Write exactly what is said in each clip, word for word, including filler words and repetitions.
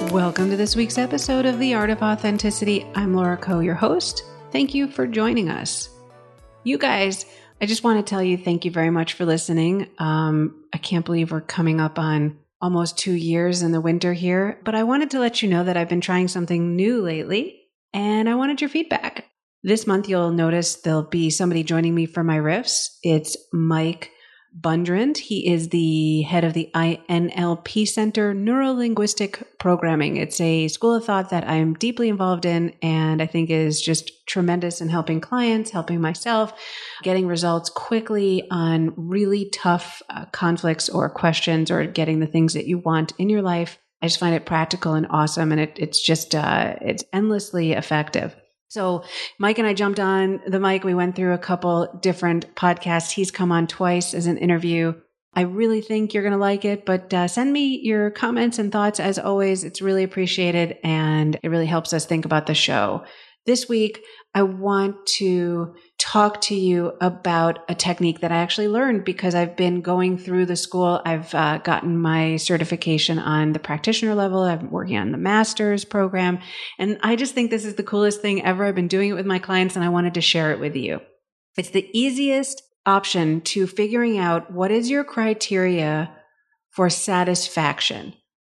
Welcome to this week's episode of The Art of Authenticity. I'm Laura Koh, your host. Thank you for joining us. You guys, I just want to tell you thank you very much for listening. Um, I can't believe we're coming up on almost two years in the winter here, but I wanted to let you know that I've been trying something new lately, and I wanted your feedback. This month, you'll notice there'll be somebody joining me for my riffs. It's Mike Bundrand. He is the head of the I N L P Center Neuro-Linguistic Programming. It's a school of thought that I'm deeply involved in and I think is just tremendous in helping clients, helping myself, getting results quickly on really tough uh, conflicts or questions or getting the things that you want in your life. I just find it practical and awesome, and it, it's just, uh, it's endlessly effective. So Mike and I jumped on the mic. We went through a couple different podcasts. He's come on twice as an interview. I really think you're going to like it, but uh, send me your comments and thoughts as always. It's really appreciated and it really helps us think about the show. This week, I want to talk to you about a technique that I actually learned because I've been going through the school. I've uh, gotten my certification on the practitioner level. I'm working on the master's program. And I just think this is the coolest thing ever. I've been doing it with my clients and I wanted to share it with you. It's the easiest option to figuring out what is your criteria for satisfaction.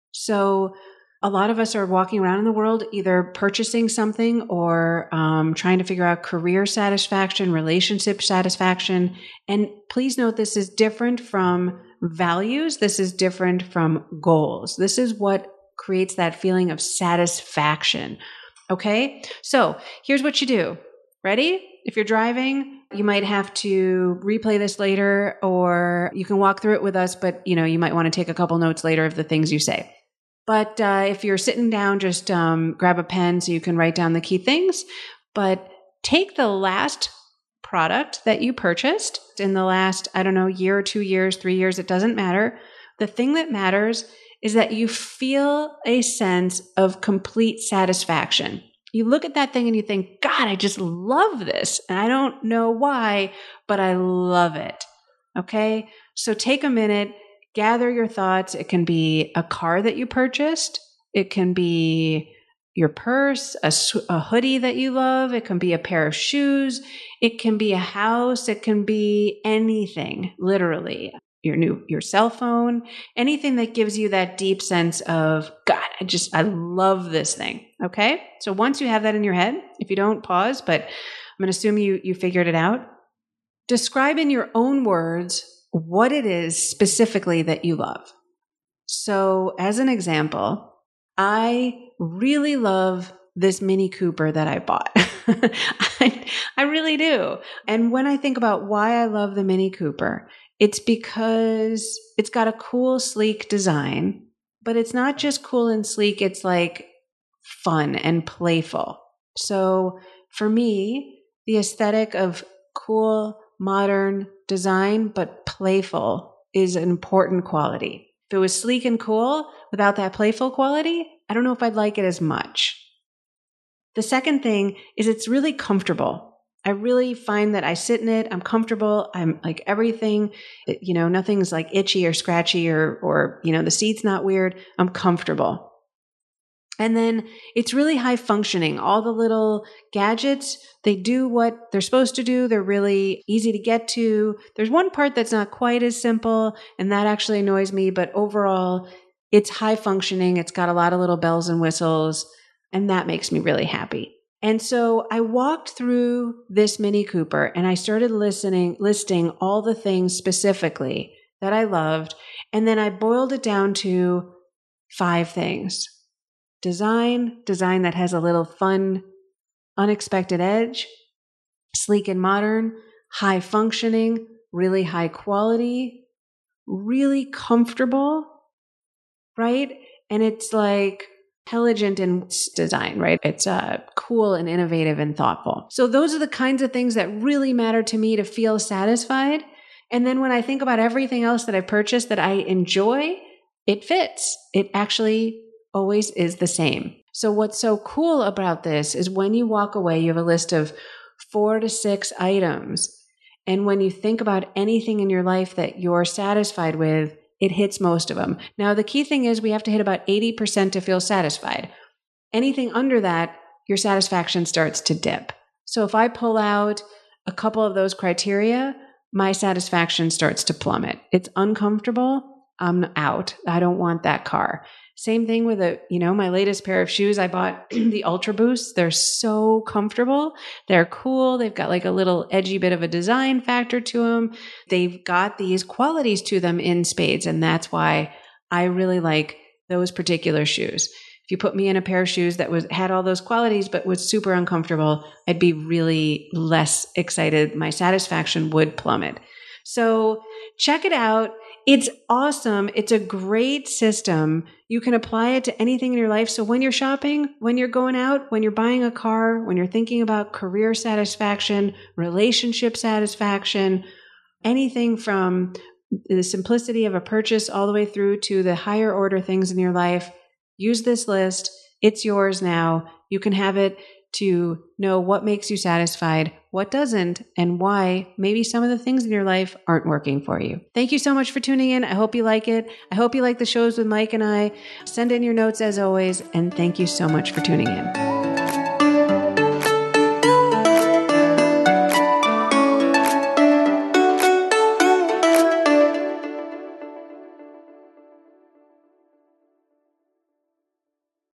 So a lot of us are walking around in the world either purchasing something or um, trying to figure out career satisfaction, relationship satisfaction. And please note, this is different from values. This is different from goals. This is what creates that feeling of satisfaction. Okay? So here's what you do. Ready? If you're driving, you might have to replay this later, or you can walk through it with us, but you know, you might want to take a couple notes later of the things you say. But uh, if you're sitting down, just um, grab a pen so you can write down the key things. But take the last product that you purchased in the last, I don't know, year or two years, three years, it doesn't matter. The thing that matters is that you feel a sense of complete satisfaction. You look at that thing and you think, God, I just love this. And I don't know why, but I love it. Okay? So take a minute. Gather your thoughts. It can be a car that you purchased. It can be your purse, a, a hoodie that you love. It can be a pair of shoes. It can be a house. It can be anything, literally. Your new, your cell phone, anything that gives you that deep sense of, God, I just, I love this thing. Okay. So once you have that in your head, if you don't, pause, but I'm going to assume you, you figured it out. Describe in your own words what it is specifically that you love. So as an example, I really love this Mini Cooper that I bought. I, I really do. And when I think about why I love the Mini Cooper, it's because it's got a cool, sleek design, but it's not just cool and sleek. It's like fun and playful. So for me, the aesthetic of cool, modern design, but playful is an important quality. If it was sleek and cool without that playful quality, I don't know if I'd like it as much. The second thing is it's really comfortable. I really find that I sit in it. I'm comfortable. I'm like everything, you know, nothing's like itchy or scratchy or, or, you know, the seat's not weird. I'm comfortable. And then it's really high functioning. All the little gadgets, they do what they're supposed to do. They're really easy to get to. There's one part that's not quite as simple, and that actually annoys me. But overall, it's high functioning. It's got a lot of little bells and whistles, and that makes me really happy. And so I walked through this Mini Cooper and I started listening, listing all the things specifically that I loved. And then I boiled it down to five things. Design, design that has a little fun, unexpected edge, sleek and modern, high functioning, really high quality, really comfortable, right? And it's like intelligent in design, right? It's uh, cool and innovative and thoughtful. So those are the kinds of things that really matter to me to feel satisfied. And then when I think about everything else that I purchased that I enjoy, it fits. It actually always is the same. So what's so cool about this is when you walk away, you have a list of four to six items. And when you think about anything in your life that you're satisfied with, it hits most of them. Now, the key thing is we have to hit about eighty percent to feel satisfied. Anything under that, your satisfaction starts to dip. So if I pull out a couple of those criteria, my satisfaction starts to plummet. It's uncomfortable. I'm out. I don't want that car. Same thing with a, you know, my latest pair of shoes. I bought the Ultra Boost. They're so comfortable. They're cool. They've got like a little edgy bit of a design factor to them. They've got these qualities to them in spades. And that's why I really like those particular shoes. If you put me in a pair of shoes that was had all those qualities but was super uncomfortable, I'd be really less excited. My satisfaction would plummet. So check it out. It's awesome. It's a great system. You can apply it to anything in your life. So when you're shopping, when you're going out, when you're buying a car, when you're thinking about career satisfaction, relationship satisfaction, anything from the simplicity of a purchase all the way through to the higher order things in your life, use this list. It's yours now. You can have it to know what makes you satisfied, what doesn't, and why maybe some of the things in your life aren't working for you. Thank you so much for tuning in. I hope you like it. I hope you like the shows with Mike and I. Send in your notes as always, and thank you so much for tuning in.